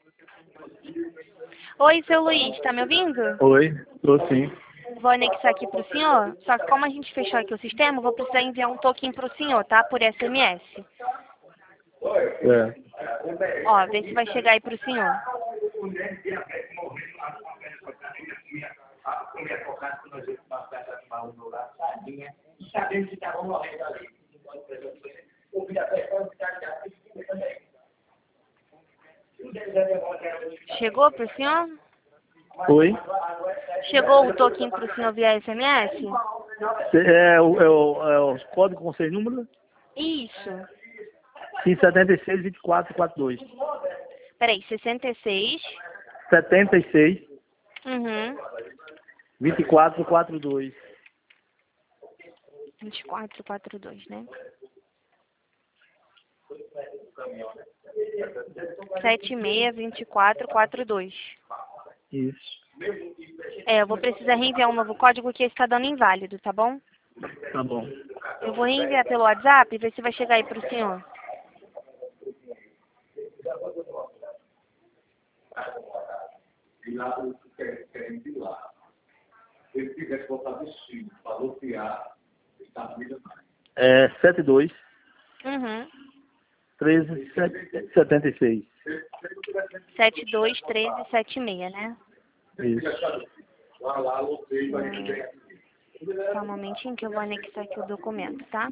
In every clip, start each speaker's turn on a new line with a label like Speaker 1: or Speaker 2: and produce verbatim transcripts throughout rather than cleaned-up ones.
Speaker 1: Oi, seu Luiz, tá me ouvindo?
Speaker 2: Oi, tô sim.
Speaker 1: Vou anexar aqui pro senhor, só que como a gente fechou aqui o sistema, eu vou precisar enviar um token pro senhor, tá? Por S M S.
Speaker 2: É.
Speaker 1: Ó, vê se vai chegar aí pro senhor. Chegou pro senhor?
Speaker 2: Oi?
Speaker 1: Chegou o token pro senhor via S M S?
Speaker 2: Cê- É, o, é, o, é o código com seis números?
Speaker 1: Isso.
Speaker 2: Sim, setenta e seis, vinte e quatro, quarenta e dois.
Speaker 1: Peraí, sessenta e seis.
Speaker 2: setenta e seis,
Speaker 1: Uhum.
Speaker 2: vinte e quatro, quarenta e dois.
Speaker 1: vinte e quatro, quarenta e dois, né? setenta e seis, vinte e quatro, quarenta e dois.
Speaker 2: Isso.
Speaker 1: É, eu vou precisar reenviar um novo código que está dando inválido, tá bom?
Speaker 2: Tá bom.
Speaker 1: Eu vou reenviar pelo WhatsApp e ver se vai chegar aí pro senhor.
Speaker 2: É setenta e dois,
Speaker 1: Uhum.
Speaker 2: treze, setenta e seis.
Speaker 1: setenta e dois, treze, setenta e seis, né?
Speaker 2: Isso.
Speaker 1: Hum, só um momentinho que eu vou anexar aqui o documento, tá?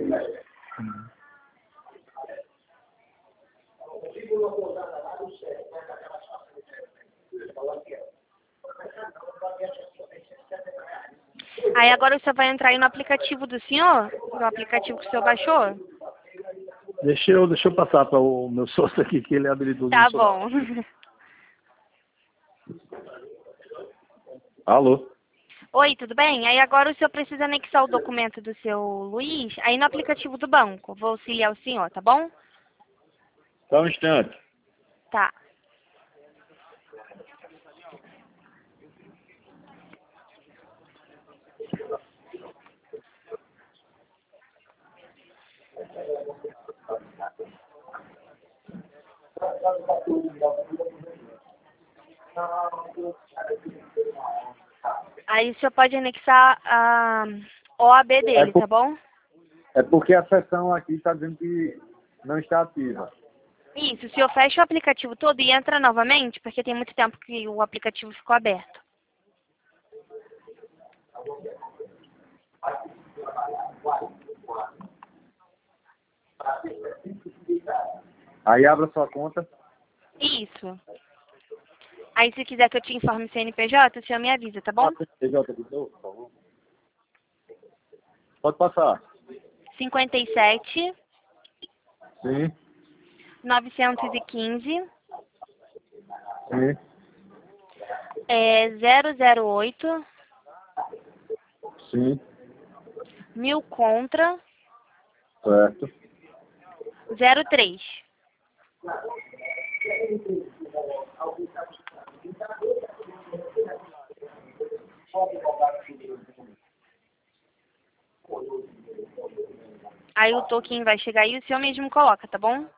Speaker 1: Aí agora o senhor vai entrar aí no aplicativo do senhor? No aplicativo que o senhor baixou?
Speaker 2: Deixa eu, deixa eu passar para o meu sócio aqui, que ele é habilidoso
Speaker 1: Tá
Speaker 2: no celular.
Speaker 1: bom.
Speaker 2: Alô?
Speaker 1: Oi, tudo bem? Aí agora o senhor precisa anexar o documento do seu Luiz aí no aplicativo do banco. Vou auxiliar o senhor, tá bom?
Speaker 2: Só um instante.
Speaker 1: Tá. Aí o senhor pode anexar a O A B
Speaker 2: É,
Speaker 1: dele,
Speaker 2: por,
Speaker 1: tá bom?
Speaker 2: é porque a sessão aqui está dizendo que não está ativa.
Speaker 1: Isso, o senhor fecha o aplicativo todo e entra novamente, porque tem muito tempo que o aplicativo ficou aberto.
Speaker 2: Aí abra sua conta.
Speaker 1: Isso. Aí se quiser que eu te informe o C N P J, o senhor me avisa, tá bom?
Speaker 2: Passa P J de novo, por favor. Pode passar.
Speaker 1: cinquenta e sete,
Speaker 2: Sim,
Speaker 1: novecentos e quinze,
Speaker 2: sim,
Speaker 1: é, zero zero oito,
Speaker 2: sim,
Speaker 1: mil contra,
Speaker 2: certo.
Speaker 1: zero três. Aí o token vai chegar aí e o senhor mesmo coloca, tá bom?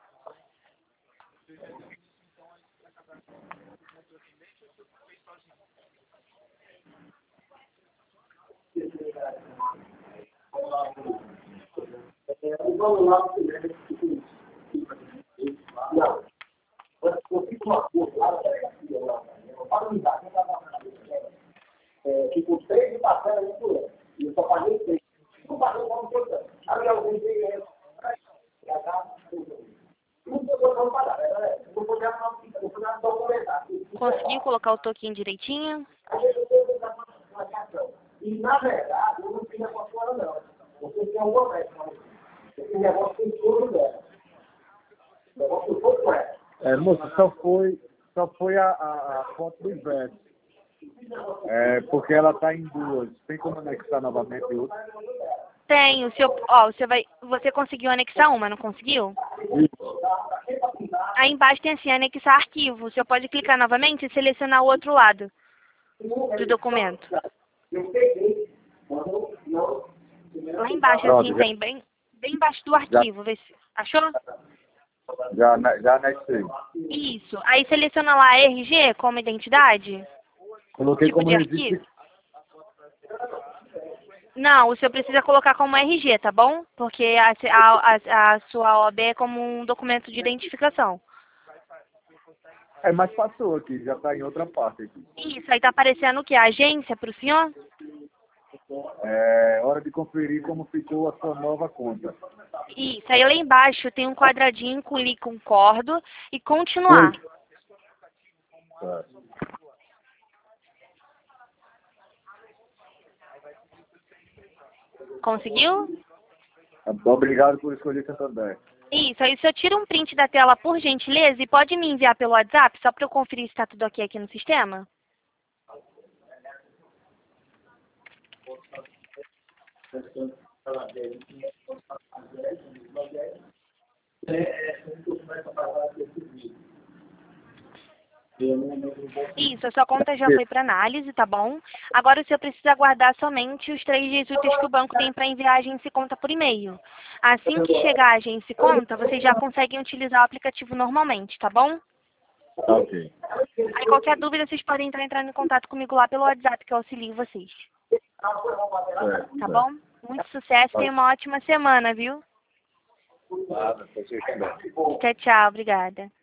Speaker 1: Conseguiu colocar o token direitinho?
Speaker 2: É, moça, só foi, só foi a, a, a foto do inverso. É, porque ela está em duas. Tem como anexar novamente outra?
Speaker 1: Tem, o senhor, ó, o senhor vai, você conseguiu anexar uma, não conseguiu?
Speaker 2: Isso.
Speaker 1: Aí embaixo tem assim, anexar arquivo. O senhor pode clicar novamente e selecionar o outro lado do documento. Lá embaixo, assim,
Speaker 2: Pronto, já,
Speaker 1: tem, bem, bem embaixo do
Speaker 2: já,
Speaker 1: arquivo. Vê se, achou?
Speaker 2: Já, ne- já anexei.
Speaker 1: Isso. Aí seleciona lá R G como identidade.
Speaker 2: Coloquei
Speaker 1: Tipo
Speaker 2: como
Speaker 1: de
Speaker 2: registro.
Speaker 1: arquivo. Não, o senhor precisa colocar como R G, tá bom? Porque a, a, a, a sua O A B é como um documento de identificação.
Speaker 2: É, mas passou aqui, já está em outra parte aqui.
Speaker 1: Isso, aí tá aparecendo o quê? A agência pro senhor?
Speaker 2: É hora de conferir como ficou a sua nova conta.
Speaker 1: Isso, aí lá embaixo tem um quadradinho com li concordo e continuar.
Speaker 2: Oi. Tá.
Speaker 1: Conseguiu?
Speaker 2: Obrigado por escolher Santander.
Speaker 1: Isso, aí o senhor tira um print da tela, por gentileza, e pode me enviar pelo WhatsApp, só para eu conferir se está tudo ok aqui no sistema? Isso, a sua conta já foi para análise, tá bom? Agora o senhor precisa aguardar somente os três dias úteis que o banco tem para enviar a agência conta por e-mail. Assim que chegar a agência conta, vocês já conseguem utilizar o aplicativo normalmente, tá bom?
Speaker 2: Tá ok.
Speaker 1: Aí qualquer dúvida, vocês podem entrar entrando em contato comigo lá pelo WhatsApp, que eu auxilio vocês.
Speaker 2: Certo,
Speaker 1: Tá bom? Muito sucesso e uma ótima semana, viu?
Speaker 2: Nada, vocês também.
Speaker 1: Tchau, tchau. Obrigada.